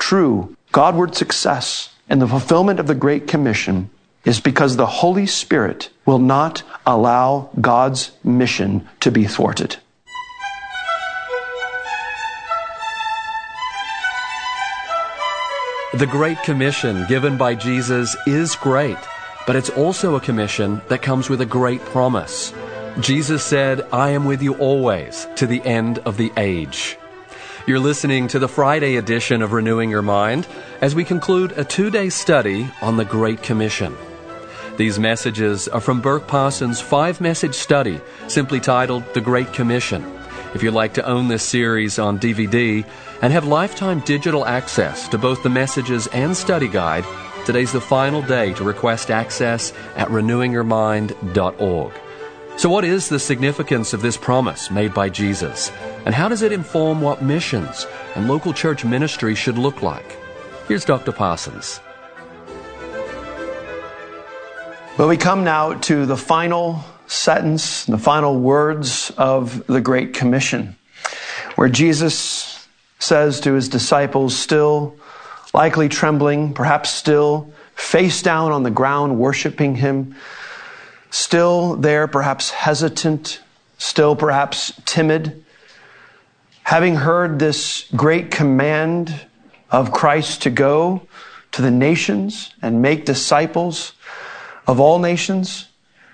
true Godward success and the fulfillment of the Great Commission is because the Holy Spirit will not allow God's mission to be thwarted. The Great Commission given by Jesus is great, but it's also a commission that comes with a great promise. Jesus said, "I am with you always, to the end of the age." You're listening to the Friday edition of Renewing Your Mind as we conclude a 2-day study on the Great Commission. These messages are from Burk Parsons' 5-message study, simply titled The Great Commission. If you'd like to own this series on DVD and have lifetime digital access to both the messages and study guide, today's the final day to request access at renewingyourmind.org. So what is the significance of this promise made by Jesus? And how does it inform what missions and local church ministry should look like? Here's Dr. Parsons. Well, we come now to the final sentence, the final words of the Great Commission, where Jesus says to his disciples, still likely trembling, perhaps still face down on the ground, worshiping him, still there, perhaps hesitant, still perhaps timid, having heard this great command of Christ to go to the nations and make disciples of all nations,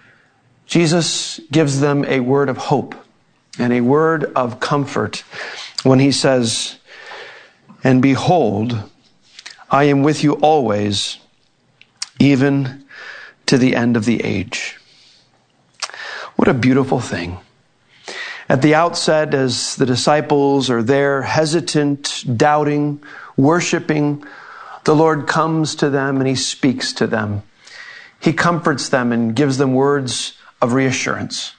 Jesus gives them a word of hope and a word of comfort when he says, "And behold, I am with you always, even to the end of the age." What a beautiful thing. At the outset, as the disciples are there, hesitant, doubting, worshiping, the Lord comes to them and he speaks to them. He comforts them and gives them words of reassurance.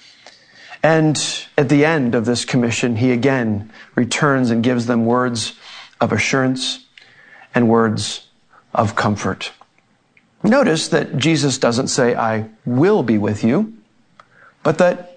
And at the end of this commission, he again returns and gives them words of assurance and words of comfort. Notice that Jesus doesn't say, "I will be with you," but that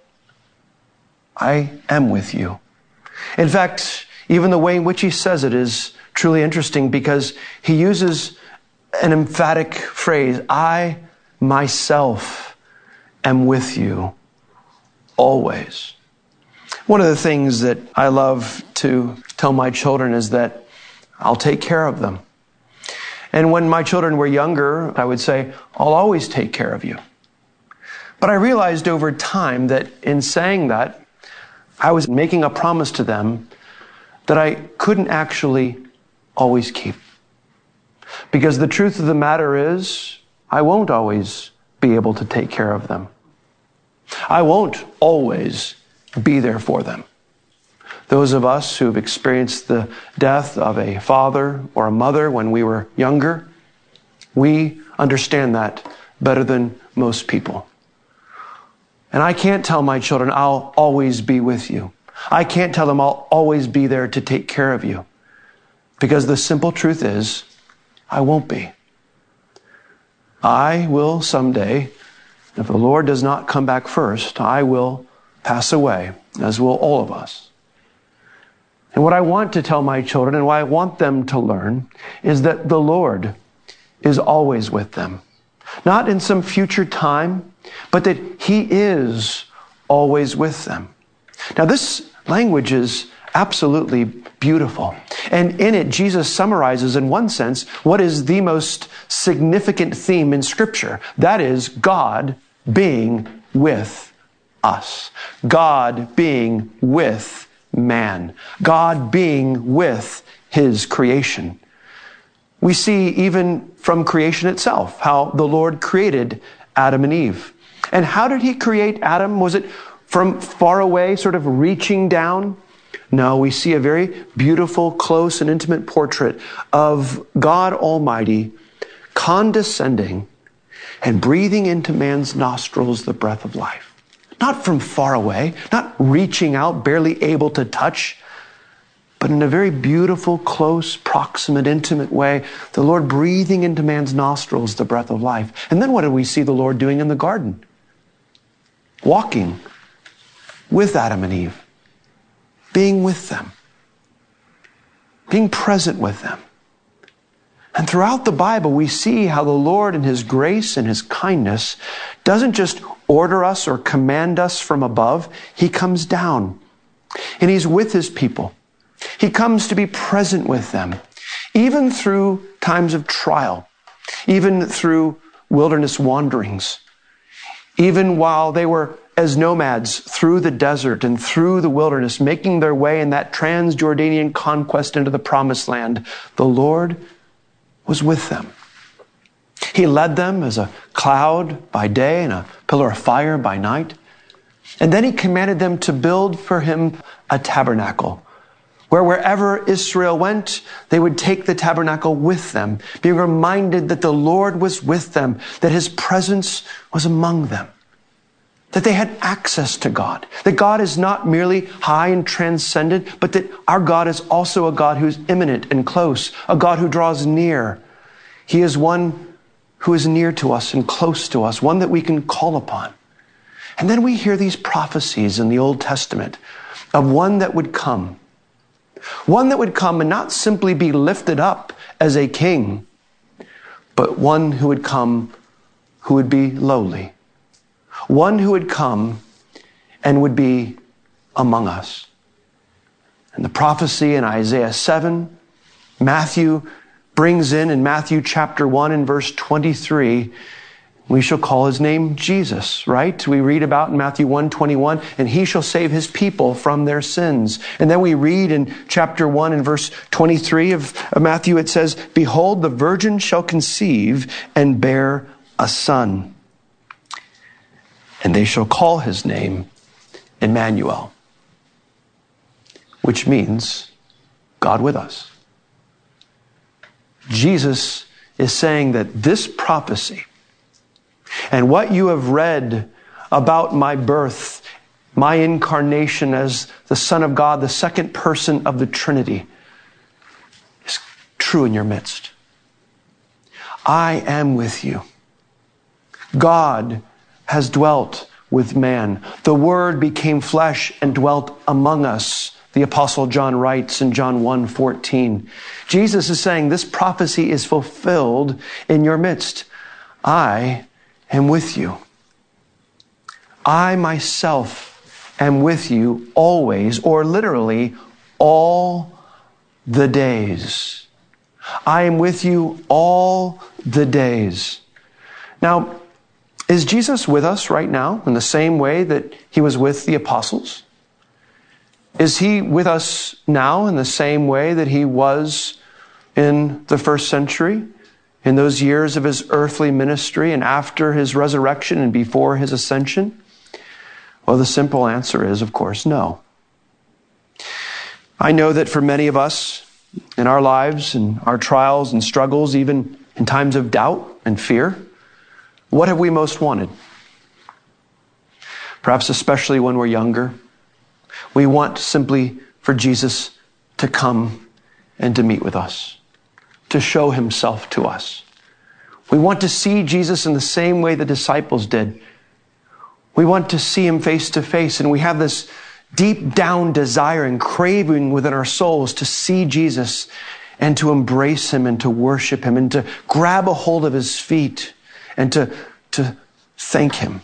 "I am with you." In fact, even the way in which he says it is truly interesting because he uses an emphatic phrase, "I myself am with you always." One of the things that I love to tell my children is that I'll take care of them. And when my children were younger, I would say, "I'll always take care of you." But I realized over time that in saying that, I was making a promise to them that I couldn't actually always keep. Because the truth of the matter is, I won't always be able to take care of them. I won't always be there for them. Those of us who've experienced the death of a father or a mother when we were younger, we understand that better than most people. And I can't tell my children, "I'll always be with you." I can't tell them, "I'll always be there to take care of you." Because the simple truth is, I won't be. I will someday, if the Lord does not come back first, I will pass away, as will all of us. And what I want to tell my children and what I want them to learn is that the Lord is always with them. Not in some future time, but that he is always with them. Now this language is absolutely beautiful. And in it, Jesus summarizes in one sense what is the most significant theme in Scripture. That is God being with us. God being with man. God being with his creation. We see even from creation itself how the Lord created Adam and Eve. And how did he create Adam? Was it from far away, sort of reaching down? No, we see a very beautiful, close, and intimate portrait of God Almighty condescending and breathing into man's nostrils the breath of life. Not from far away, not reaching out, barely able to touch, but in a very beautiful, close, proximate, intimate way, the Lord breathing into man's nostrils the breath of life. And then what do we see the Lord doing in the garden? Walking with Adam and Eve, being with them, being present with them. And throughout the Bible, we see how the Lord in His grace and His kindness doesn't just order us or command us from above. He comes down and He's with His people. He comes to be present with them, even through times of trial, even through wilderness wanderings, even while they were as nomads through the desert and through the wilderness, making their way in that Transjordanian conquest into the promised land. The Lord was with them. He led them as a cloud by day and a pillar of fire by night. And then He commanded them to build for Him a tabernacle, where wherever Israel went, they would take the tabernacle with them, being reminded that the Lord was with them, that His presence was among them, that they had access to God, that God is not merely high and transcendent, but that our God is also a God who is immanent and close, a God who draws near. He is one who is near to us and close to us, one that we can call upon. And then we hear these prophecies in the Old Testament of one that would come and not simply be lifted up as a king, but one who would come who would be lowly, one who would come and would be among us. And the prophecy in Isaiah 7, Matthew brings in Matthew chapter 1 and verse 23, we shall call His name Jesus, right? We read about in Matthew 1:21, and He shall save His people from their sins. And then we read in chapter 1 and verse 23 of Matthew, it says, behold, the virgin shall conceive and bear a son, and they shall call His name Emmanuel, which means God with us. Jesus is saying that this prophecy and what you have read about my birth, my incarnation as the Son of God, the second person of the Trinity, is true in your midst. I am with you. God has dwelt with man. The Word became flesh and dwelt among us, the Apostle John writes in John 1:14. Jesus is saying this prophecy is fulfilled in your midst. I am with you. I myself am with you always, or literally all the days. I am with you all the days. Now, is Jesus with us right now in the same way that He was with the apostles? Is He with us now in the same way that He was in the first century, in those years of His earthly ministry and after His resurrection and before His ascension? Well, the simple answer is, of course, no. I know that for many of us in our lives and our trials and struggles, even in times of doubt and fear, what have we most wanted? Perhaps especially when we're younger, we want simply for Jesus to come and to meet with us, to show Himself to us. We want to see Jesus in the same way the disciples did. We want to see Him face to face, and we have this deep down desire and craving within our souls to see Jesus and to embrace Him and to worship Him and to grab a hold of His feet and to thank Him.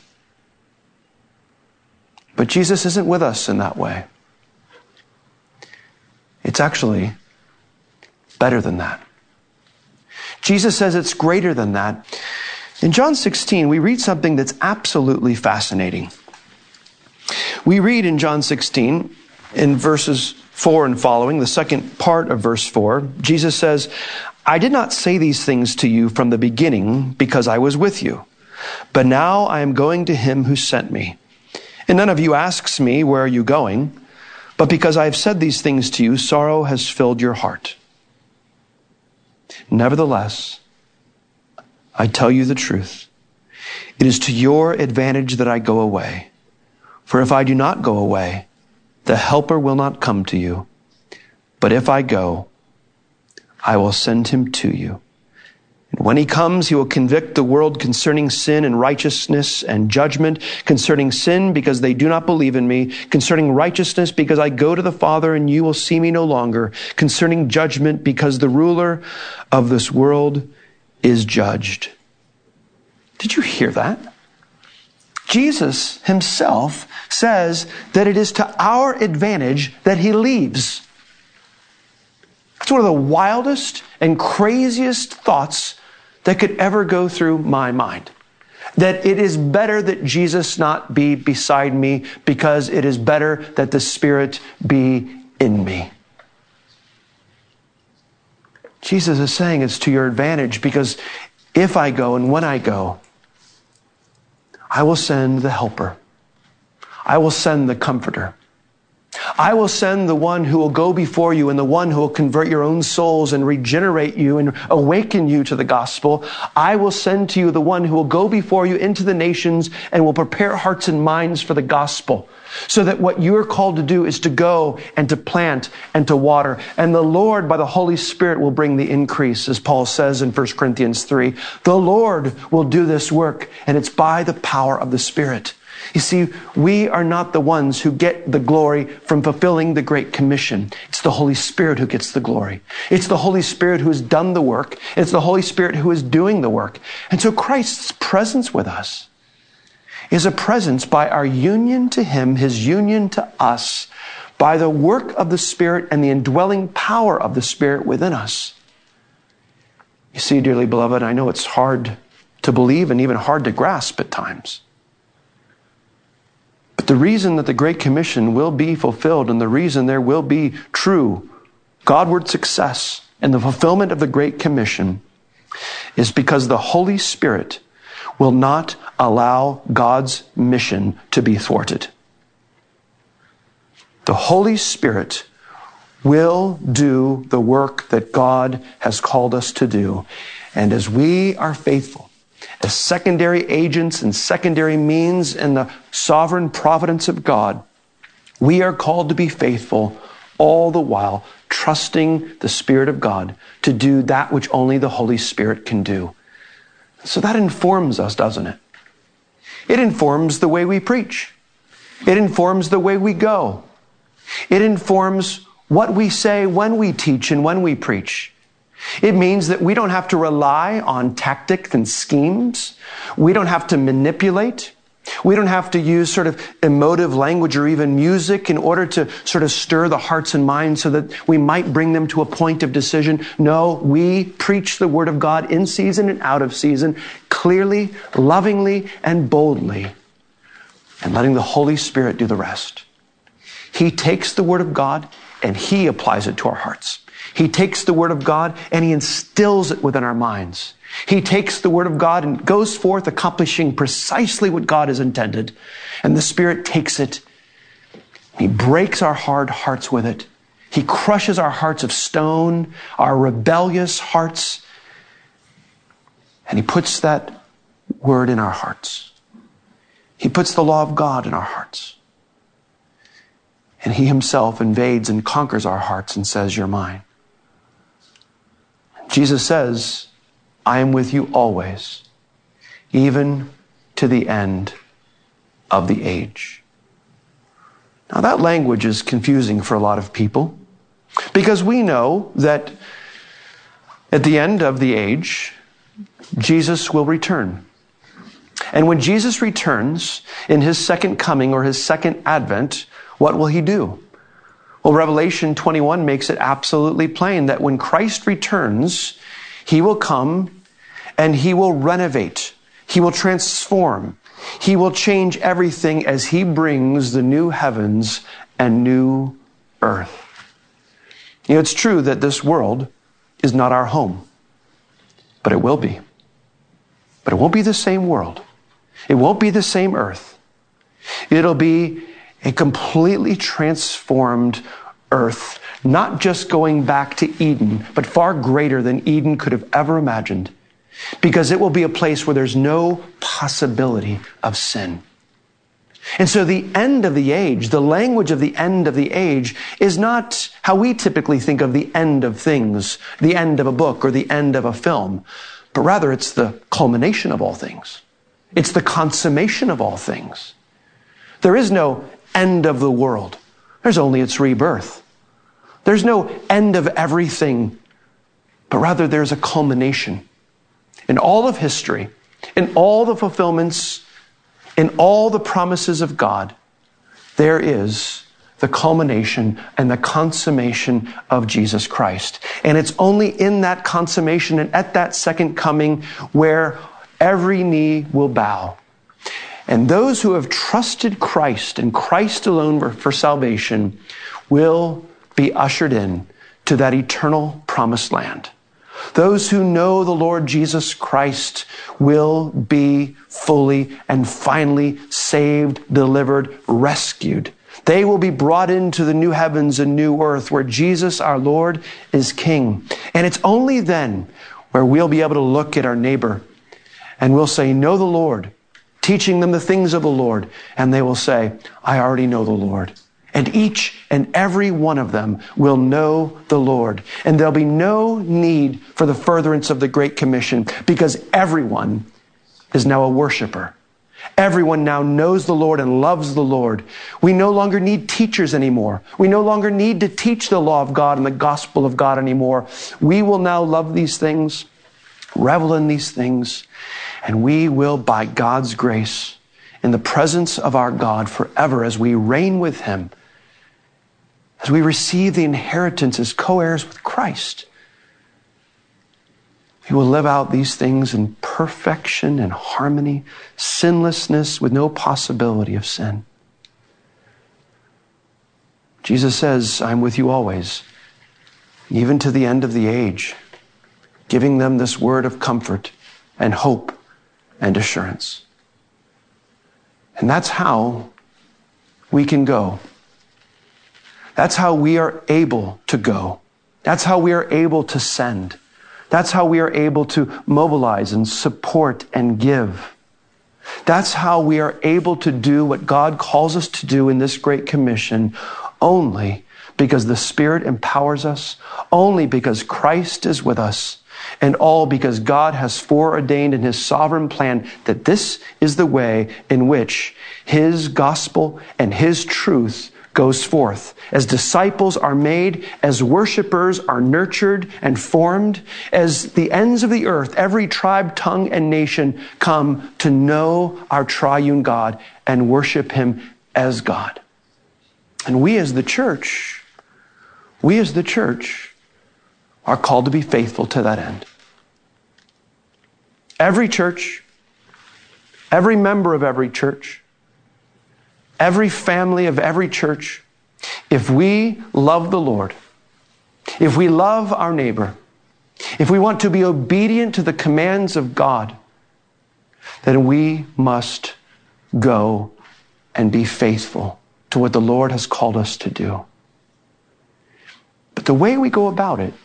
But Jesus isn't with us in that way. It's actually better than that. Jesus says it's greater than that. In John 16, we read something that's absolutely fascinating. We read in John 16, in verses 4 and following, the second part of verse 4, Jesus says, I did not say these things to you from the beginning because I was with you. But now I am going to Him who sent me. And none of you asks me, where are you going? But because I have said these things to you, sorrow has filled your heart. Nevertheless, I tell you the truth. It is to your advantage that I go away. For if I do not go away, the Helper will not come to you. But if I go, I will send Him to you. When he comes, he will convict the world concerning sin and righteousness and judgment, concerning sin because they do not believe in me, concerning righteousness because I go to the Father and you will see me no longer, concerning judgment because the ruler of this world is judged. Did you hear that? Jesus himself says that it is to our advantage that he leaves. It's one of the wildest and craziest thoughts that could ever go through my mind. That it is better that Jesus not be beside me because it is better that the Spirit be in me. Jesus is saying it's to your advantage because if I go and when I go, I will send the Helper. I will send the Comforter. I will send the one who will go before you and the one who will convert your own souls and regenerate you and awaken you to the gospel. I will send to you the one who will go before you into the nations and will prepare hearts and minds for the gospel. So that what you are called to do is to go and to plant and to water. And the Lord, by the Holy Spirit, will bring the increase, as Paul says in 1 Corinthians 3. The Lord will do this work, and it's by the power of the Spirit. You see, we are not the ones who get the glory from fulfilling the Great Commission. It's the Holy Spirit who gets the glory. It's the Holy Spirit who has done the work. It's the Holy Spirit who is doing the work. And so Christ's presence with us is a presence by our union to him, his union to us, by the work of the Spirit and the indwelling power of the Spirit within us. You see, dearly beloved, I know it's hard to believe and even hard to grasp at times. But the reason that the Great Commission will be fulfilled and the reason there will be true Godward success and the fulfillment of the Great Commission is because the Holy Spirit will not allow God's mission to be thwarted. The Holy Spirit will do the work that God has called us to do. And as we are faithful, as secondary agents and secondary means in the sovereign providence of God, we are called to be faithful all the while, trusting the Spirit of God to do that which only the Holy Spirit can do. So that informs us, doesn't it? It informs the way we preach. It informs the way we go. It informs what we say when we teach and when we preach. It means that we don't have to rely on tactics and schemes. We don't have to manipulate. We don't have to use sort of emotive language or even music in order to sort of stir the hearts and minds so that we might bring them to a point of decision. No, we preach the Word of God in season and out of season, clearly, lovingly, and boldly, and letting the Holy Spirit do the rest. He takes the Word of God and He applies it to our hearts. He takes the Word of God and He instills it within our minds. He takes the Word of God and goes forth accomplishing precisely what God has intended. And the Spirit takes it. He breaks our hard hearts with it. He crushes our hearts of stone, our rebellious hearts. And He puts that Word in our hearts. He puts the law of God in our hearts. And He Himself invades and conquers our hearts and says, "You're mine." Jesus says, "I am with you always, even to the end of the age." Now that language is confusing for a lot of people because we know that at the end of the age, Jesus will return. And when Jesus returns in His second coming or His second advent, what will He do? Well, Revelation 21 makes it absolutely plain that when Christ returns, He will come and He will renovate. He will transform. He will change everything as He brings the new heavens and new earth. You know, it's true that this world is not our home, but it will be. But it won't be the same world. It won't be the same earth. It'll be a completely transformed earth, not just going back to Eden, but far greater than Eden could have ever imagined, because it will be a place where there's no possibility of sin. And so the end of the age, the language of the end of the age, is not how we typically think of the end of things, the end of a book or the end of a film, but rather it's the culmination of all things. It's the consummation of all things. There is no end of the world. There's only its rebirth. There's no end of everything, but rather there's a culmination. In all of history, in all the fulfillments, in all the promises of God, there is the culmination and the consummation of Jesus Christ. And it's only in that consummation and at that second coming where every knee will bow. And those who have trusted Christ and Christ alone for salvation will be ushered in to that eternal promised land. Those who know the Lord Jesus Christ will be fully and finally saved, delivered, rescued. They will be brought into the new heavens and new earth where Jesus, our Lord, is King. And it's only then where we'll be able to look at our neighbor and we'll say, know the Lord, teaching them the things of the Lord. And they will say, I already know the Lord. And each and every one of them will know the Lord. And there'll be no need for the furtherance of the Great Commission because everyone is now a worshiper. Everyone now knows the Lord and loves the Lord. We no longer need teachers anymore. We no longer need to teach the law of God and the gospel of God anymore. We will now love these things, revel in these things, and we will, by God's grace, in the presence of our God forever as we reign with Him, as we receive the inheritance as co-heirs with Christ, we will live out these things in perfection and harmony, sinlessness with no possibility of sin. Jesus says, I'm with you always, even to the end of the age, giving them this word of comfort and hope and assurance. And that's how we can go. That's how we are able to go. That's how we are able to send. That's how we are able to mobilize and support and give. That's how we are able to do what God calls us to do in this Great Commission only because the Spirit empowers us, only because Christ is with us, and all because God has foreordained in His sovereign plan that this is the way in which His gospel and His truth goes forth. As disciples are made, as worshipers are nurtured and formed, as the ends of the earth, every tribe, tongue, and nation come to know our triune God and worship Him as God. And we as the church are called to be faithful to that end. Every church, every member of every church, every family of every church, if we love the Lord, if we love our neighbor, if we want to be obedient to the commands of God, then we must go and be faithful to what the Lord has called us to do. But the way we go about it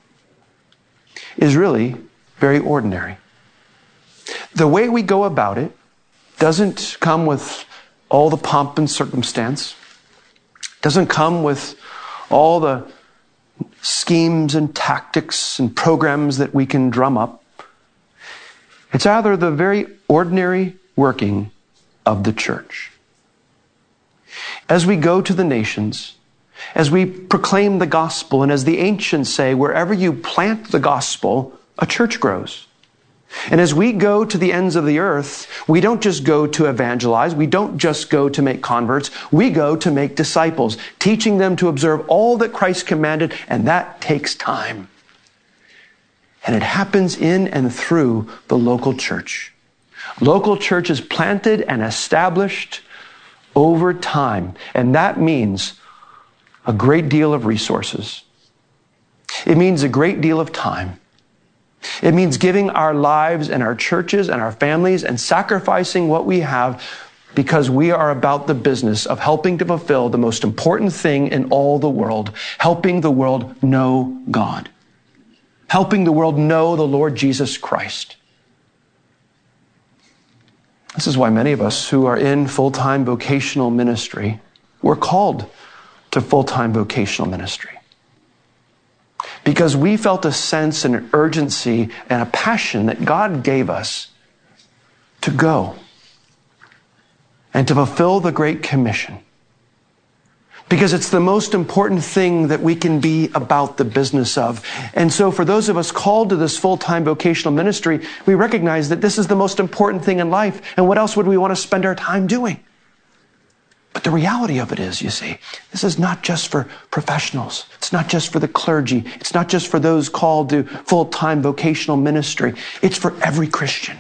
is really very ordinary. The way we go about it doesn't come with all the pomp and circumstance, doesn't come with all the schemes and tactics and programs that we can drum up. It's either the very ordinary working of the church. As we go to the nations, as we proclaim the gospel, and as the ancients say, wherever you plant the gospel, a church grows. And as we go to the ends of the earth, we don't just go to evangelize. We don't just go to make converts. We go to make disciples, teaching them to observe all that Christ commanded, and that takes time. And it happens in and through the local church. Local church is planted and established over time, and that means a great deal of resources. It means a great deal of time. It means giving our lives and our churches and our families and sacrificing what we have because we are about the business of helping to fulfill the most important thing in all the world, helping the world know God, helping the world know the Lord Jesus Christ. This is why many of us who are in full-time vocational ministry, we're called to full-time vocational ministry. because we felt a sense and an urgency and a passion that God gave us to go and to fulfill the Great Commission. Because it's the most important thing that we can be about the business of. And so for those of us called to this full-time vocational ministry, we recognize that this is the most important thing in life. And what else would we want to spend our time doing? But the reality of it is, you see, this is not just for professionals. It's not just for the clergy. It's not just for those called to full-time vocational ministry. It's for every Christian.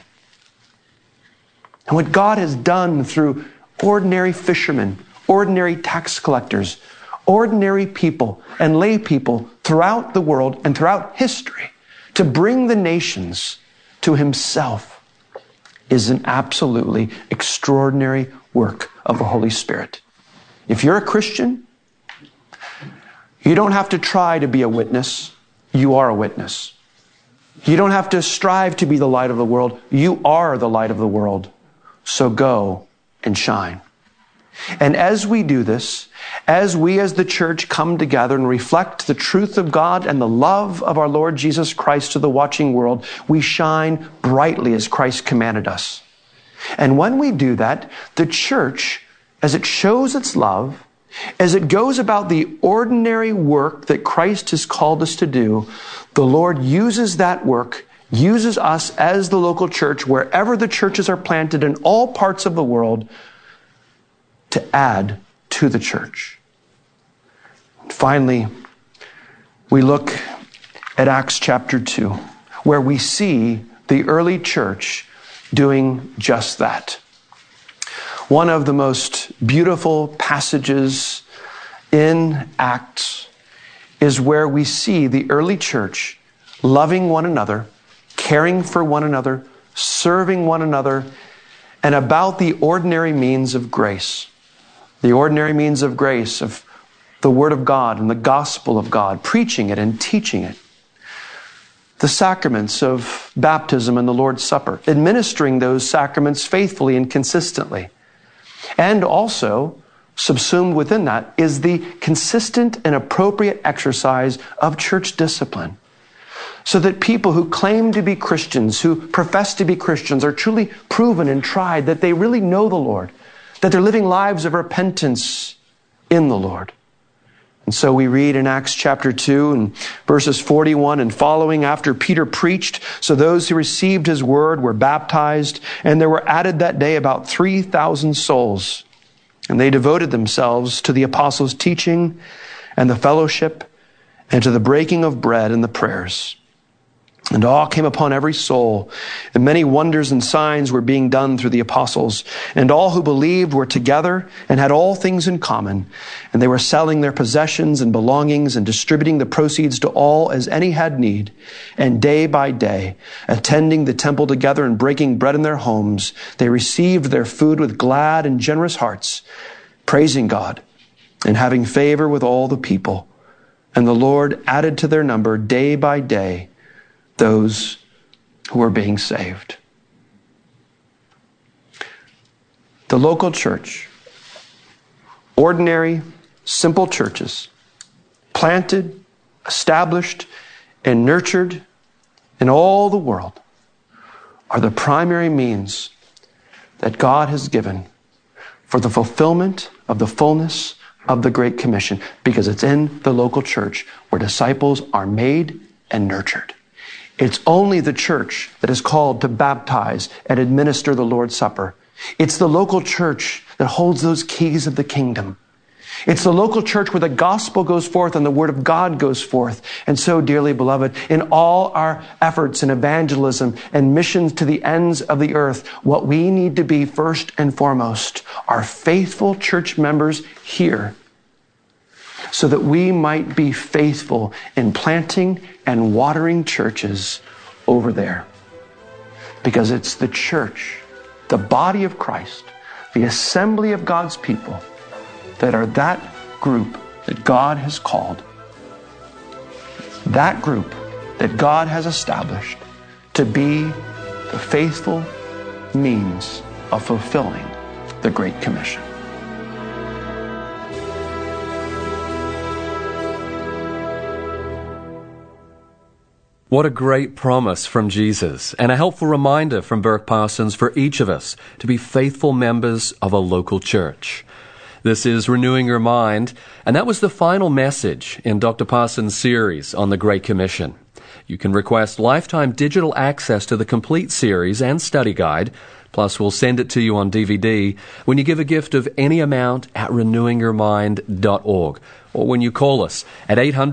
And what God has done through ordinary fishermen, ordinary tax collectors, ordinary people and lay people throughout the world and throughout history to bring the nations to himself is an absolutely extraordinary work of the Holy Spirit. If you're a Christian, you don't have to try to be a witness. You are a witness. You don't have to strive to be the light of the world. You are the light of the world. So go and shine. And as we do this, as we as the church come together and reflect the truth of God and the love of our Lord Jesus Christ to the watching world, we shine brightly as Christ commanded us. And when we do that, the church, as it shows its love, as it goes about the ordinary work that Christ has called us to do, the Lord uses that work, uses us as the local church, wherever the churches are planted in all parts of the world, to add to the church. Finally, we look at Acts chapter 2, where we see the early church doing just that. One of the most beautiful passages in Acts is where we see the early church loving one another, caring for one another, serving one another, and about the ordinary means of grace. The ordinary means of grace, of the Word of God and the gospel of God, preaching it and teaching it. The sacraments of baptism and the Lord's Supper, administering those sacraments faithfully and consistently. And also, subsumed within that, is the consistent and appropriate exercise of church discipline. So that people who claim to be Christians, who profess to be Christians, are truly proven and tried that they really know the Lord, that they're living lives of repentance in the Lord. And so we read in Acts chapter 2 and verses 41 and following, after Peter preached, so those who received his word were baptized, and there were added that day about 3,000 souls. And they devoted themselves to the apostles' teaching and the fellowship and to the breaking of bread and the prayers. And awe came upon every soul, and many wonders and signs were being done through the apostles. And all who believed were together and had all things in common. And they were selling their possessions and belongings and distributing the proceeds to all as any had need. And day by day, attending the temple together and breaking bread in their homes, they received their food with glad and generous hearts, praising God and having favor with all the people. And the Lord added to their number day by day those who are being saved. The local church, ordinary, simple churches, planted, established, and nurtured in all the world, are the primary means that God has given for the fulfillment of the fullness of the Great Commission, because it's in the local church where disciples are made and nurtured. It's only the church that is called to baptize and administer the Lord's Supper. It's the local church that holds those keys of the kingdom. It's the local church where the gospel goes forth and the word of God goes forth. And so, dearly beloved, in all our efforts in evangelism and missions to the ends of the earth, what we need to be first and foremost are faithful church members here, so that we might be faithful in planting and watering churches over there. Because it's the church, the body of Christ, the assembly of God's people, that are that group that God has called, that group that God has established to be the faithful means of fulfilling the Great Commission. What a great promise from Jesus, and a helpful reminder from Burke Parsons for each of us to be faithful members of a local church. This is Renewing Your Mind, and that was the final message in Dr. Parsons' series on the Great Commission. You can request lifetime digital access to the complete series and study guide, plus we'll send it to you on DVD when you give a gift of any amount at renewingyourmind.org, or when you call us at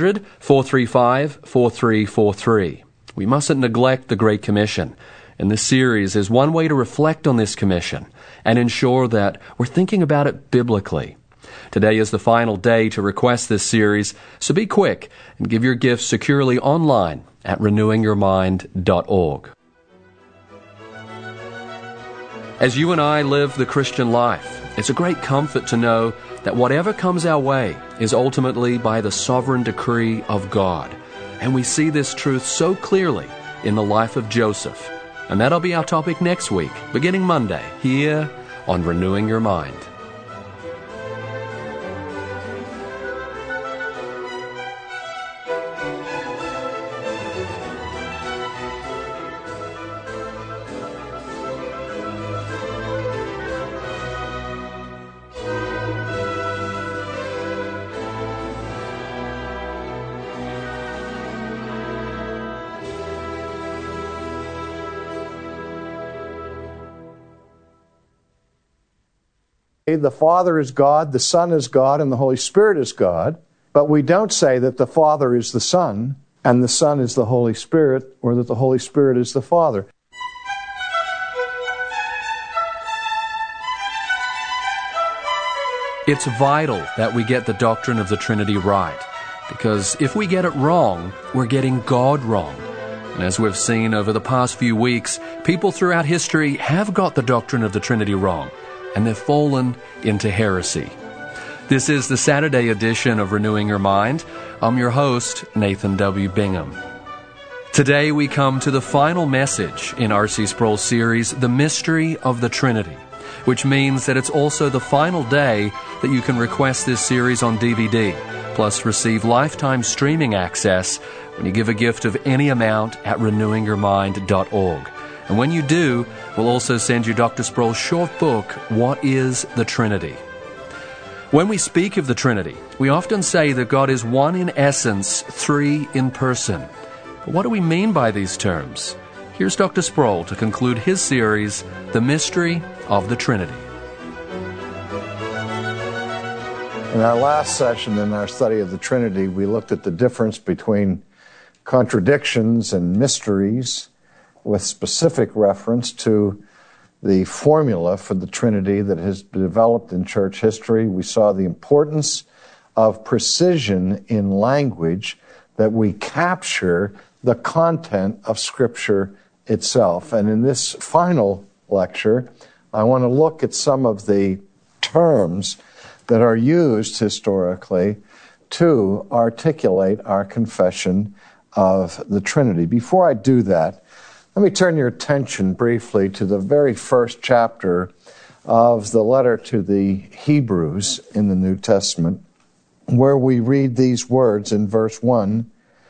800-435-4343. We mustn't neglect the Great Commission, and this series is one way to reflect on this commission and ensure that we're thinking about it biblically. Today is the final day to request this series, so be quick and give your gifts securely online at renewingyourmind.org. As you and I live the Christian life, it's a great comfort to know that whatever comes our way is ultimately by the sovereign decree of God. And we see this truth so clearly in the life of Joseph. And that'll be our topic next week, beginning Monday, here on Renewing Your Mind. The Father is God, the Son is God, and the Holy Spirit is God. But we don't say that the Father is the Son, and the Son is the Holy Spirit, or that the Holy Spirit is the Father. It's vital that we get the doctrine of the Trinity right, because if we get it wrong, we're getting God wrong. And as we've seen over the past few weeks, people throughout history have got the doctrine of the Trinity wrong, and they've fallen into heresy. This is the Saturday edition of Renewing Your Mind. I'm your host, Nathan W. Bingham. Today we come to the final message in R.C. Sproul's series, The Mystery of the Trinity, which means that it's also the final day that you can request this series on DVD, plus receive lifetime streaming access when you give a gift of any amount at renewingyourmind.org. And when you do, we'll also send you Dr. Sproul's short book, What is the Trinity? When we speak of the Trinity, we often say that God is one in essence, three in person. But what do we mean by these terms? Here's Dr. Sproul to conclude his series, The Mystery of the Trinity. In our last session in our study of the Trinity, we looked at the difference between contradictions and mysteries, with specific reference to the formula for the Trinity that has been developed in church history. We saw the importance of precision in language, that we capture the content of Scripture itself. And in this final lecture, I want to look at some of the terms that are used historically to articulate our confession of the Trinity. Before I do that, let me turn your attention briefly to the very first chapter of the letter to the Hebrews in the New Testament, where we read these words in verse 1,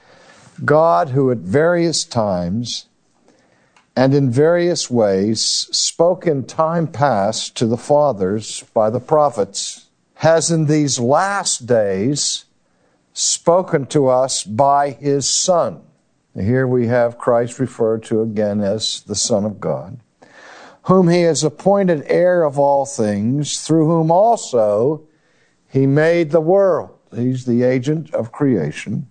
God, who at various times and in various ways spoke in time past to the fathers by the prophets, has in these last days spoken to us by his Son. Here we have Christ referred to again as the Son of God, whom he has appointed heir of all things, through whom also he made the world. He's the agent of creation,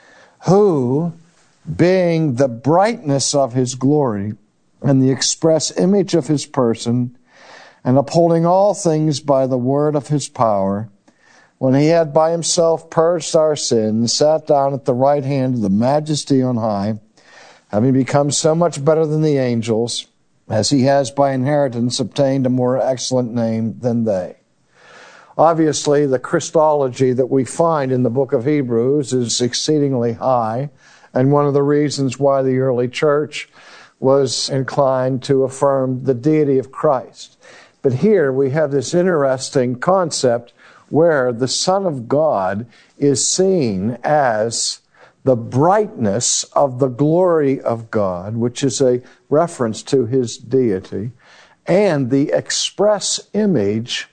who, being the brightness of his glory and the express image of his person, and upholding all things by the word of his power, when he had by himself purged our sins, sat down at the right hand of the Majesty on high, having become so much better than the angels, as he has by inheritance obtained a more excellent name than they. Obviously, the Christology that we find in the book of Hebrews is exceedingly high, and one of the reasons why the early church was inclined to affirm the deity of Christ. But here we have this interesting concept where the Son of God is seen as the brightness of the glory of God, which is a reference to his deity, and the express image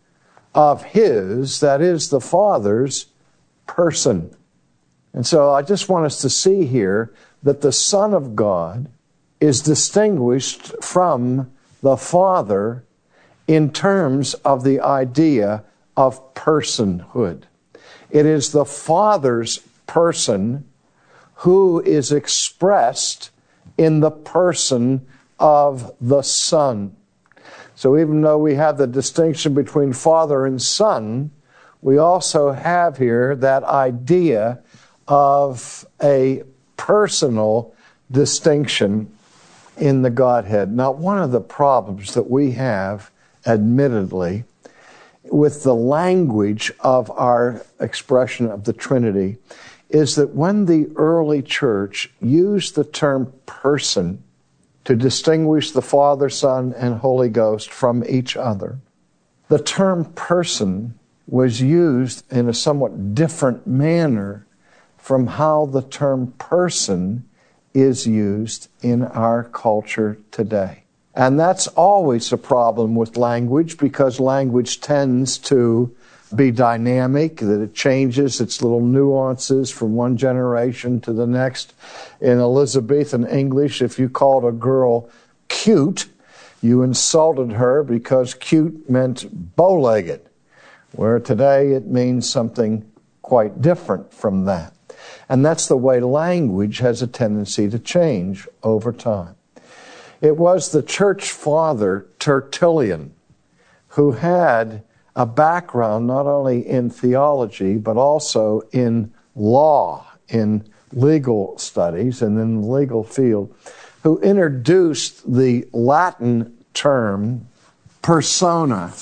of his, that is the Father's, person. And so I just want us to see here that the Son of God is distinguished from the Father in terms of the idea of personhood. It is the Father's person who is expressed in the person of the Son. So even though we have the distinction between Father and Son, we also have here that idea of a personal distinction in the Godhead. Now, one of the problems that we have, admittedly, with the language of our expression of the Trinity is that when the early church used the term person to distinguish the Father, Son, and Holy Ghost from each other, the term person was used in a somewhat different manner from how the term person is used in our culture today. And that's always a problem with language, because language tends to be dynamic, that it changes its little nuances from one generation to the next. In Elizabethan English, if you called a girl cute, you insulted her because cute meant bow-legged, where today it means something quite different from that. And that's the way language has a tendency to change over time. It was the church father Tertullian who had a background not only in theology but also in law, in legal studies and in the legal field, who introduced the Latin term persona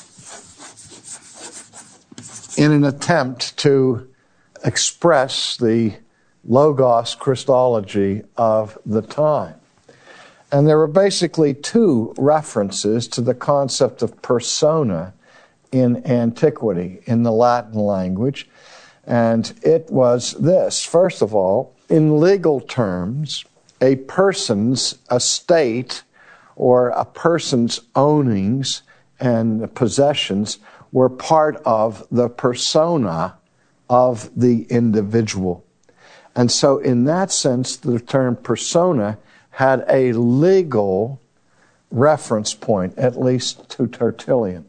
in an attempt to express the Logos Christology of the time. And there were basically two references to the concept of persona in antiquity, in the Latin language. And it was this. First of all, in legal terms, a person's estate or a person's ownings and possessions were part of the persona of the individual. And so in that sense, the term persona had a legal reference point, at least to Tertullian.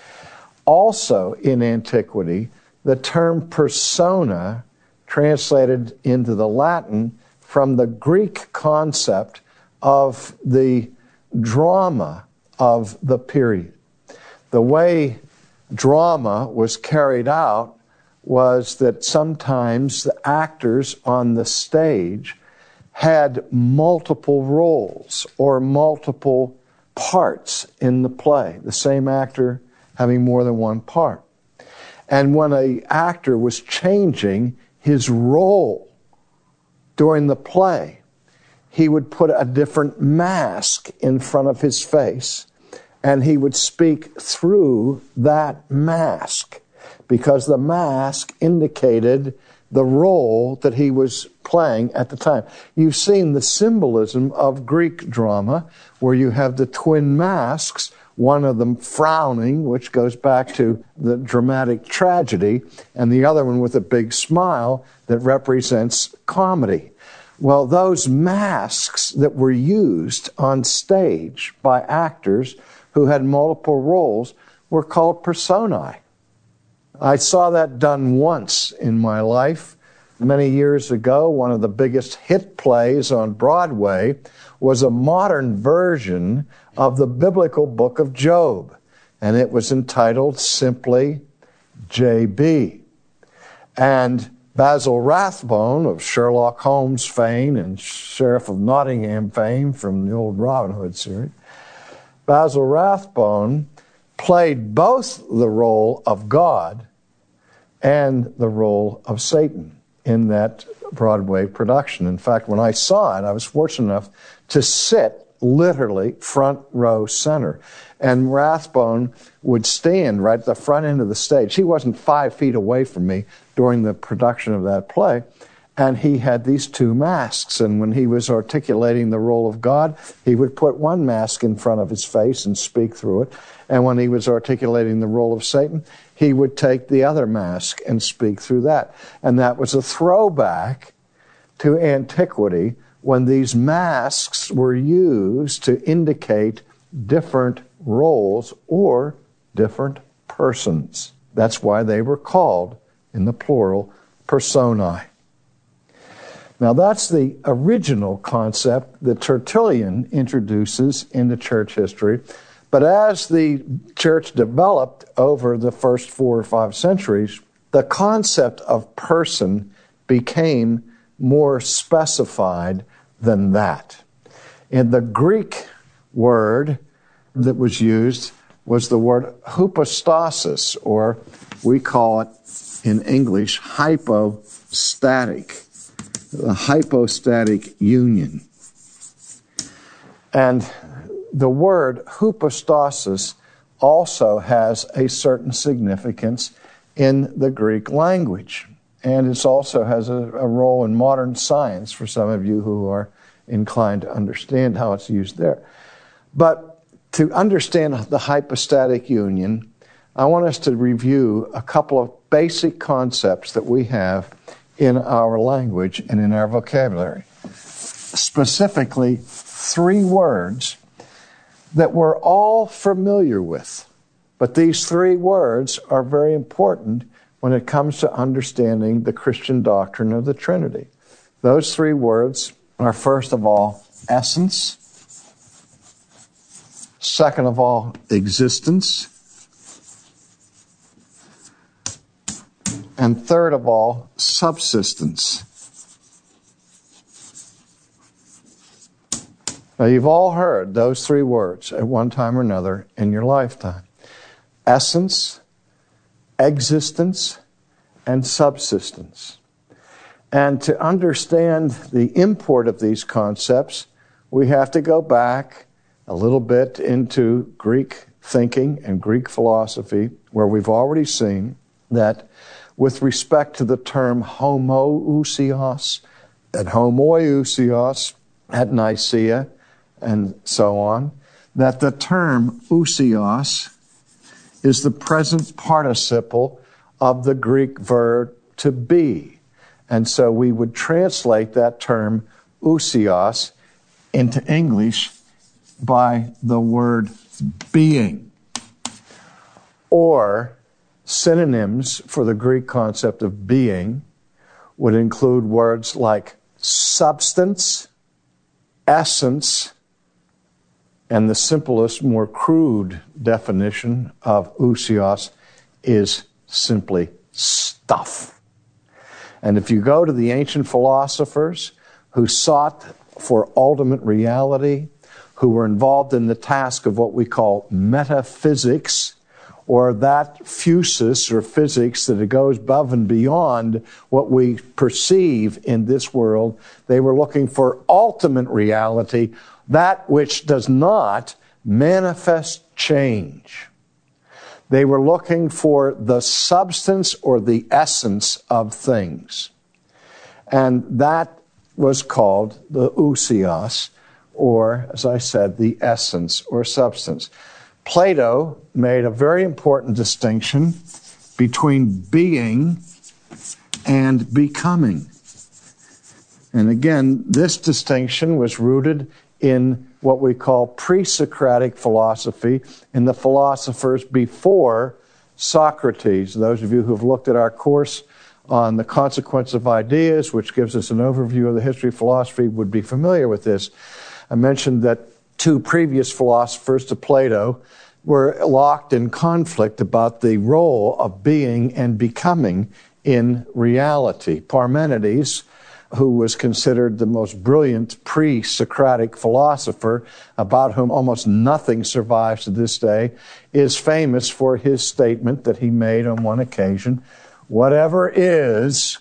Also in antiquity, the term persona translated into the Latin from the Greek concept of the drama of the period. The way drama was carried out was that sometimes the actors on the stage had multiple roles or multiple parts in the play, the same actor having more than one part. And when an actor was changing his role during the play, he would put a different mask in front of his face, and he would speak through that mask, because the mask indicated the role that he was playing at the time. You've seen the symbolism of Greek drama, where you have the twin masks, one of them frowning, which goes back to the dramatic tragedy, and the other one with a big smile that represents comedy. Well, those masks that were used on stage by actors who had multiple roles were called personae. I saw that done once in my life. Many years ago, one of the biggest hit plays on Broadway was a modern version of the biblical book of Job, and it was entitled simply J.B. And Basil Rathbone of Sherlock Holmes fame and Sheriff of Nottingham fame from the old Robin Hood series, Basil Rathbone played both the role of God and the role of Satan in that Broadway production. In fact, when I saw it, I was fortunate enough to sit literally front row center. And Rathbone would stand right at the front end of the stage. He wasn't 5 feet away from me during the production of that play. And he had these two masks. And when he was articulating the role of God, he would put one mask in front of his face and speak through it. And when he was articulating the role of Satan, he would take the other mask and speak through that. And that was a throwback to antiquity, when these masks were used to indicate different roles or different persons. That's why they were called, in the plural, personae. Now that's the original concept that Tertullian introduces into church history. But as the church developed over the first 4 or 5 centuries, the concept of person became more specified than that. And the Greek word that was used was the word hypostasis, or we call it in English hypostatic, the hypostatic union. And the word hypostasis also has a certain significance in the Greek language. And it also has a role in modern science for some of you who are inclined to understand how it's used there. But to understand the hypostatic union, I want us to review a couple of basic concepts that we have in our language and in our vocabulary. Specifically, 3 words that we're all familiar with. But these 3 words are very important when it comes to understanding the Christian doctrine of the Trinity. Those 3 words are, first of all, essence. Second of all, existence. And third of all, subsistence. Now, you've all heard those 3 words at one time or another in your lifetime. Essence, existence, and subsistence. And to understand the import of these concepts, we have to go back a little bit into Greek thinking and Greek philosophy, where we've already seen that with respect to the term homoousios and homoiousios at Nicaea and so on, that the term ousios is the present participle of the Greek verb to be. And so we would translate that term ousios into English by the word being. Or synonyms for the Greek concept of being would include words like substance, essence, and the simplest, more crude definition of ousios is simply stuff. And if you go to the ancient philosophers who sought for ultimate reality, who were involved in the task of what we call metaphysics, or that physis or physics that it goes above and beyond what we perceive in this world, they were looking for ultimate reality, that which does not manifest change. They were looking for the substance or the essence of things. And that was called the ousios, or, as I said, the essence or substance. Plato made a very important distinction between being and becoming. And again, this distinction was rooted in what we call pre-Socratic philosophy, in the philosophers before Socrates. Those of you who have looked at our course on the consequence of ideas, which gives us an overview of the history of philosophy, would be familiar with this. I mentioned that 2 previous philosophers to Plato were locked in conflict about the role of being and becoming in reality. Parmenides, who was considered the most brilliant pre-Socratic philosopher, about whom almost nothing survives to this day, is famous for his statement that he made on one occasion: whatever is,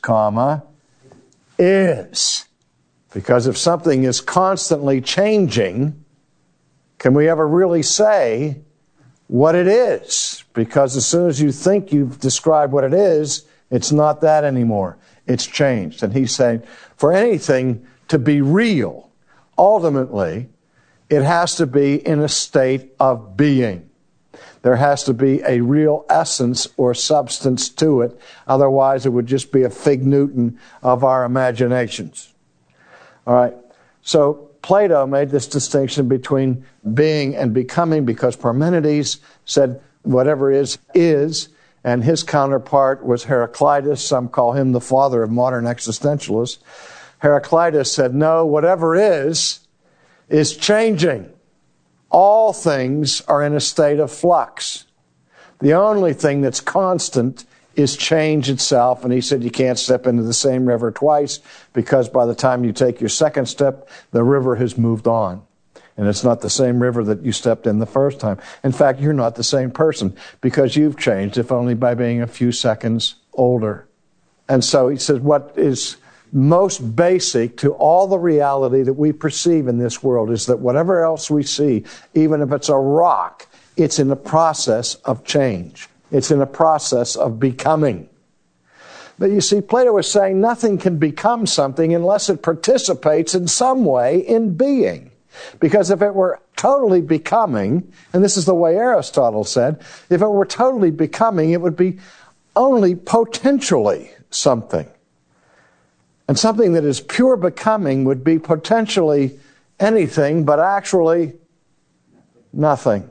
is. Because if something is constantly changing, can we ever really say what it is? Because as soon as you think you've described what it is, it's not that anymore. it's changed. And he's saying, for anything to be real, ultimately, it has to be in a state of being. There has to be a real essence or substance to it. Otherwise, it would just be a fig Newton of our imaginations. All right. So Plato made this distinction between being and becoming because Parmenides said whatever is, and his counterpart was Heraclitus. Some call him the father of modern existentialists. Heraclitus said, no, whatever is changing. All things are in a state of flux. The only thing that's constant is change itself. And he said you can't step into the same river twice because by the time you take your second step, the river has moved on. And it's not the same river that you stepped in the first time. In fact, you're not the same person because you've changed, if only by being a few seconds older. And so he says what is most basic to all the reality that we perceive in this world is that whatever else we see, even if it's a rock, it's in the process of change. It's in a process of becoming. But you see, Plato was saying nothing can become something unless it participates in some way in being. Because if it were totally becoming, and this is the way Aristotle said, if it were totally becoming, it would be only potentially something. And something that is pure becoming would be potentially anything, but actually nothing.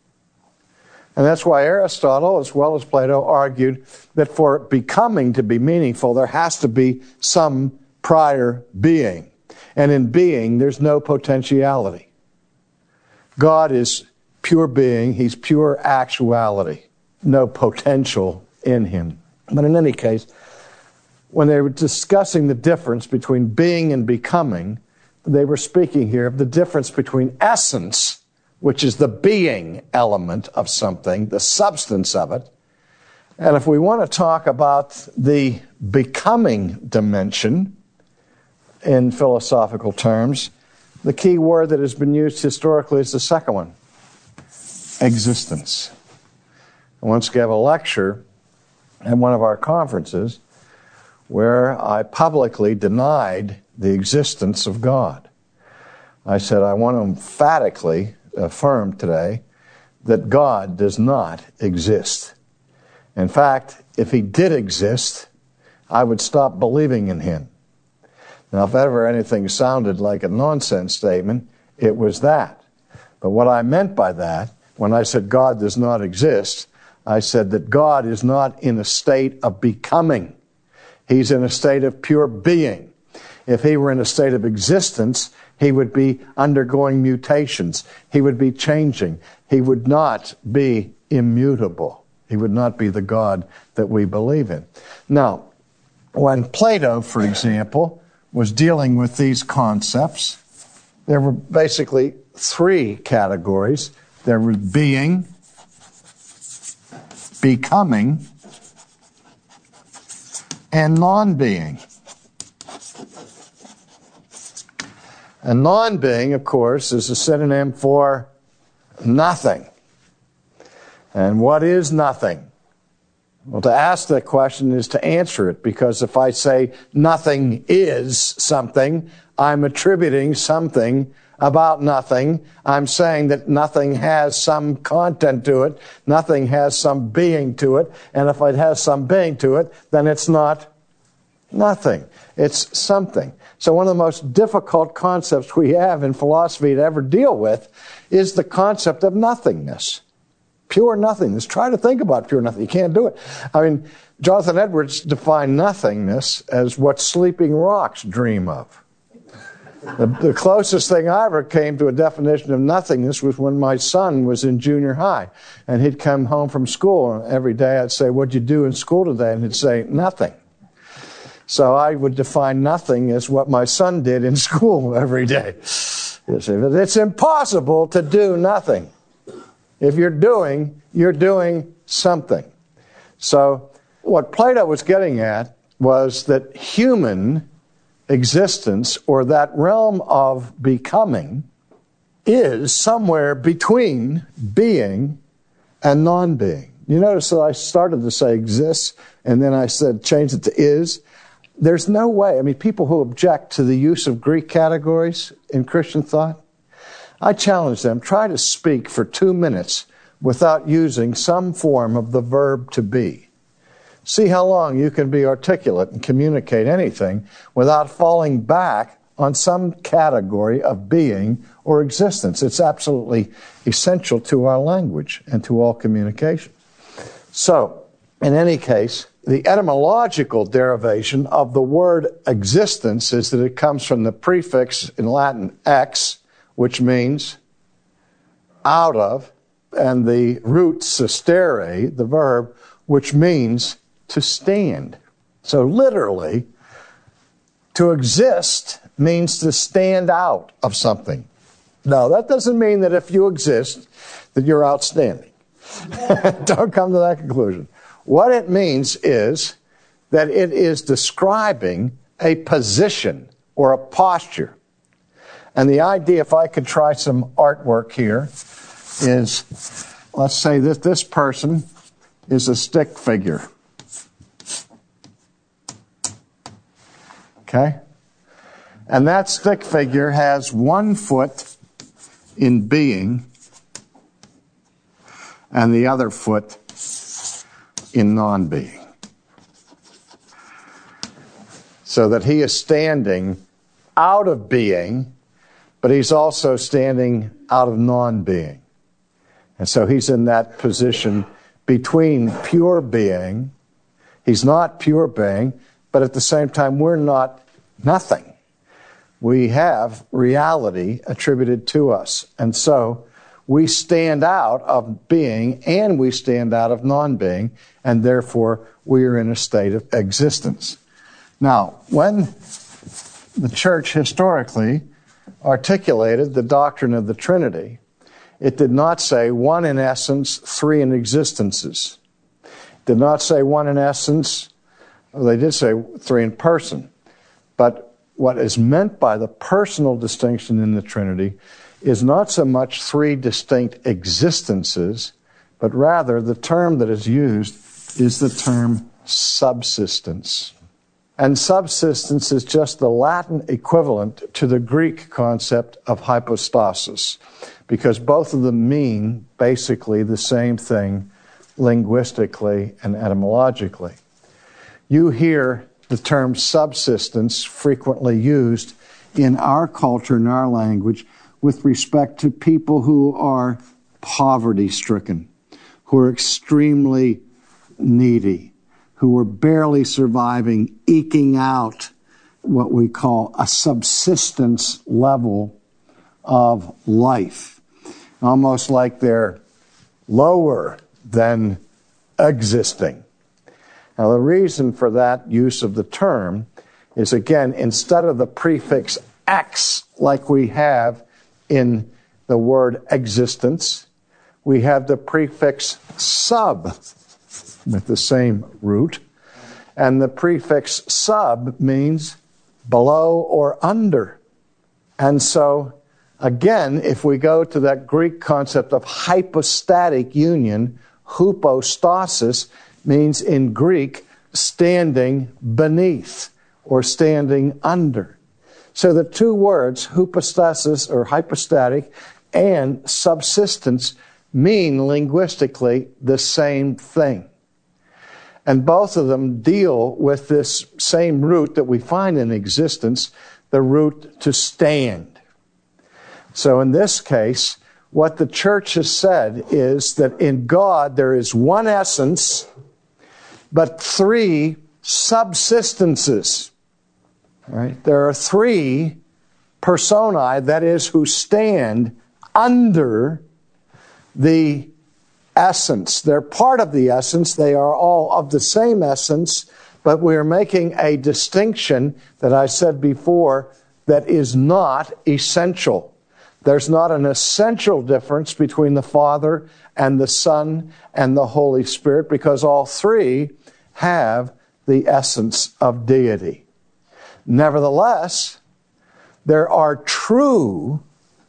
And that's why Aristotle, as well as Plato, argued that for becoming to be meaningful, there has to be some prior being. And in being, there's no potentiality. God is pure being. He's pure actuality. No potential in him. But in any case, when they were discussing the difference between being and becoming, they were speaking here of the difference between essence, which is the being element of something, the substance of it. And if we want to talk about the becoming dimension in philosophical terms, the key word that has been used historically is the second one, existence. I once gave a lecture at one of our conferences where I publicly denied the existence of God. I said, I want to emphatically affirm today that God does not exist. In fact, if he did exist, I would stop believing in him. Now, if ever anything sounded like a nonsense statement, it was that. But what I meant by that, when I said God does not exist, I said that God is not in a state of becoming. He's in a state of pure being. If he were in a state of existence, he would be undergoing mutations. He would be changing. He would not be immutable. He would not be the God that we believe in. Now, when Plato, for example, was dealing with these concepts, there were basically three categories. There was being, becoming, and non-being. And non-being, of course, is a synonym for nothing. And what is nothing? Well, to ask that question is to answer it, because if I say nothing is something, I'm attributing something about nothing. I'm saying that nothing has some content to it. Nothing has some being to it. And if it has some being to it, then it's not nothing. It's something. So one of the most difficult concepts we have in philosophy to ever deal with is the concept of nothingness. Pure nothingness. Try to think about pure nothing. You can't do it. I mean, Jonathan Edwards defined nothingness as what sleeping rocks dream of. The closest thing I ever came to a definition of nothingness was when my son was in junior high. And he'd come home from school, and every day I'd say, "What'd you do in school today?" And he'd say, "Nothing." So I would define nothing as what my son did in school every day. It's impossible to do nothing. If you're doing something. So what Plato was getting at was that human existence, or that realm of becoming, is somewhere between being and non-being. You notice that I started to say exists, and then I said change it to is. there's no way. I mean, people who object to the use of Greek categories in Christian thought, I challenge them, try to speak for 2 minutes without using some form of the verb to be. See how long you can be articulate and communicate anything without falling back on some category of being or existence. It's absolutely essential to our language and to all communication. So, in any case, the etymological derivation of the word existence is that it comes from the prefix in Latin ex, which means out of, and the root sistere, the verb, which means to stand. So literally, to exist means to stand out of something. Now, that doesn't mean that if you exist, that you're outstanding. Don't come to that conclusion. What it means is that it is describing a position or a posture. And the idea, if I could try some artwork here, is, let's say that this person is a stick figure. Okay? And that stick figure has 1 foot in being and the other foot in non-being. So that he is standing out of being, but he's also standing out of non-being. And so he's in that position between pure being. He's not pure being, but at the same time, we're not nothing. We have reality attributed to us. And so we stand out of being and we stand out of non-being, and therefore we are in a state of existence. Now, when the church historically articulated the doctrine of the Trinity, it did not say 1 in essence, 3 in existences. It did not say 1 in essence, well, they did say 3 in person. But what is meant by the personal distinction in the Trinity is not so much 3 distinct existences, but rather the term that is used is the term subsistence. And subsistence is just the Latin equivalent to the Greek concept of hypostasis, because both of them mean basically the same thing linguistically and etymologically. You hear the term subsistence frequently used in our culture, in our language, with respect to people who are poverty-stricken, who are extremely needy, who are barely surviving, eking out what we call a subsistence level of life, almost like they're lower than existing. Now, the reason for that use of the term is, again, instead of the prefix X, like we have in the word existence, we have the prefix sub with the same root. And the prefix sub means below or under. And so, again, if we go to that Greek concept of hypostatic union, hypostasis means in Greek standing beneath or standing under. So the 2 words, hypostasis or hypostatic and subsistence, mean linguistically the same thing. And both of them deal with this same root that we find in existence, the root to stand. So in this case, what the church has said is that in God there is 1 essence, but 3 subsistences. Right? There are 3 personae, that is, who stand under the essence. They're part of the essence. They are all of the same essence, but we are making a distinction that I said before that is not essential. There's not an essential difference between the Father and the Son and the Holy Spirit, because all 3 have the essence of deity. Nevertheless, there are true,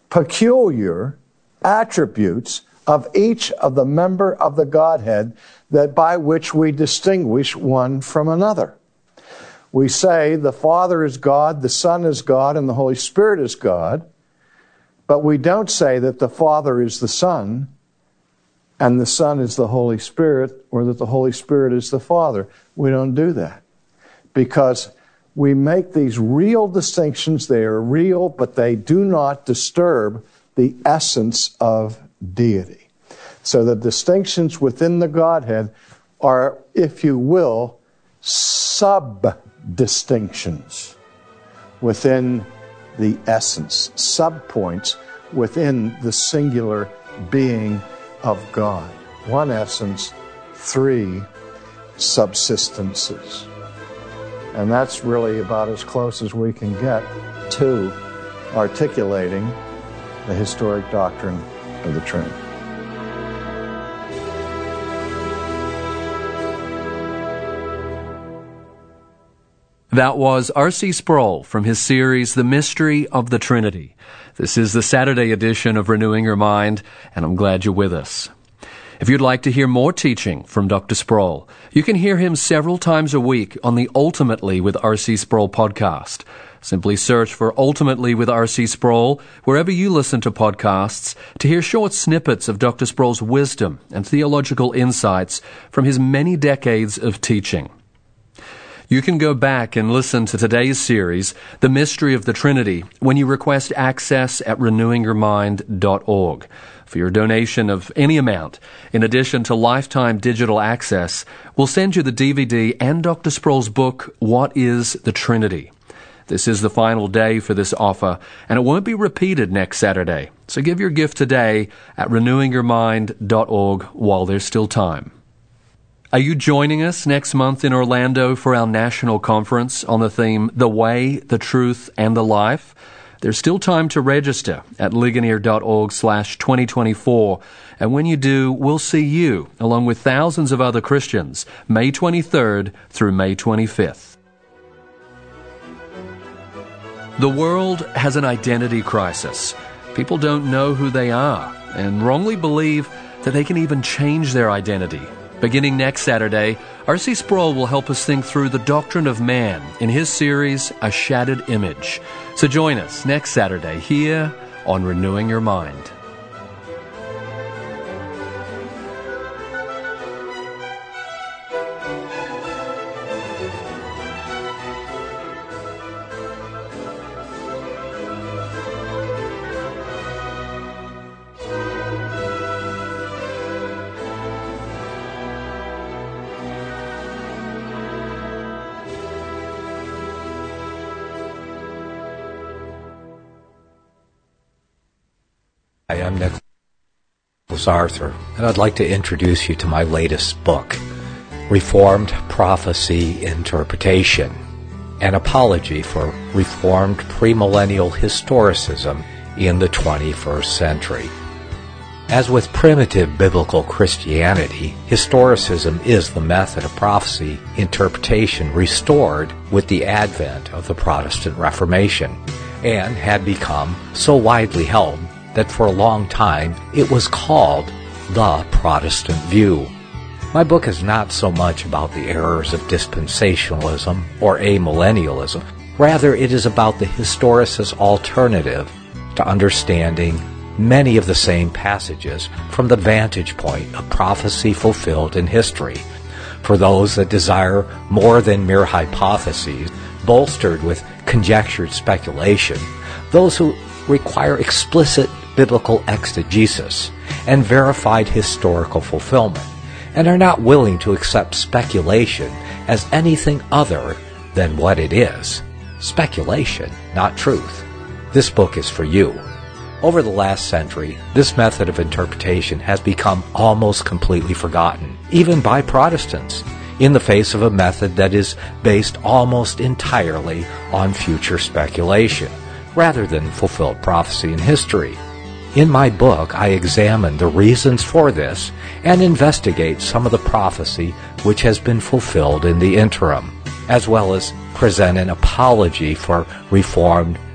peculiar attributes of each of the member of the Godhead that by which we distinguish one from another. We say the Father is God, the Son is God, and the Holy Spirit is God. But we don't say that the Father is the Son, and the Son is the Holy Spirit, or that the Holy Spirit is the Father. We don't do that. Because we make these real distinctions. They are real, but they do not disturb the essence of deity. So the distinctions within the Godhead are, if you will, sub-distinctions within the essence, sub-points within the singular being of God. One essence, three subsistences. And that's really about as close as we can get to articulating the historic doctrine of the Trinity. That was R.C. Sproul from his series, The Mystery of the Trinity. This is the Saturday edition of Renewing Your Mind, and I'm glad you're with us. If you'd like to hear more teaching from Dr. Sproul, you can hear him several times a week on the Ultimately with R.C. Sproul podcast. Simply search for Ultimately with R.C. Sproul wherever you listen to podcasts to hear short snippets of Dr. Sproul's wisdom and theological insights from his many decades of teaching. You can go back and listen to today's series, The Mystery of the Trinity, when you request access at renewingyourmind.org. For your donation of any amount, in addition to lifetime digital access, we'll send you the DVD and Dr. Sproul's book, What is the Trinity? This is the final day for this offer, and it won't be repeated next Saturday. So give your gift today at renewingyourmind.org while there's still time. Are you joining us next month in Orlando for our national conference on the theme, The Way, the Truth, and the Life? There's still time to register at ligonier.org/2024. And when you do, we'll see you, along with thousands of other Christians, May 23rd through May 25th. The world has an identity crisis. People don't know who they are and wrongly believe that they can even change their identity. Beginning next Saturday, R.C. Sproul will help us think through the doctrine of man in his series, A Shattered Image. So join us next Saturday here on Renewing Your Mind. Hi, I'm Nicholas Arthur, and I'd like to introduce you to my latest book, Reformed Prophecy Interpretation, an apology for Reformed premillennial historicism in the 21st century. As with primitive biblical Christianity, historicism is the method of prophecy interpretation restored with the advent of the Protestant Reformation, and had become so widely held that for a long time it was called the Protestant view. My book is not so much about the errors of dispensationalism or amillennialism. Rather, it is about the historicist alternative to understanding many of the same passages from the vantage point of prophecy fulfilled in history. For those that desire more than mere hypotheses, bolstered with conjectured speculation, those who require explicit biblical exegesis and verified historical fulfillment, and are not willing to accept speculation as anything other than what it is. Speculation, not truth. This book is for you. Over the last century, this method of interpretation has become almost completely forgotten, even by Protestants, in the face of a method that is based almost entirely on future speculation, rather than fulfilled prophecy in history. In my book, I examine the reasons for this and investigate some of the prophecy which has been fulfilled in the interim, as well as present an apology for Reformed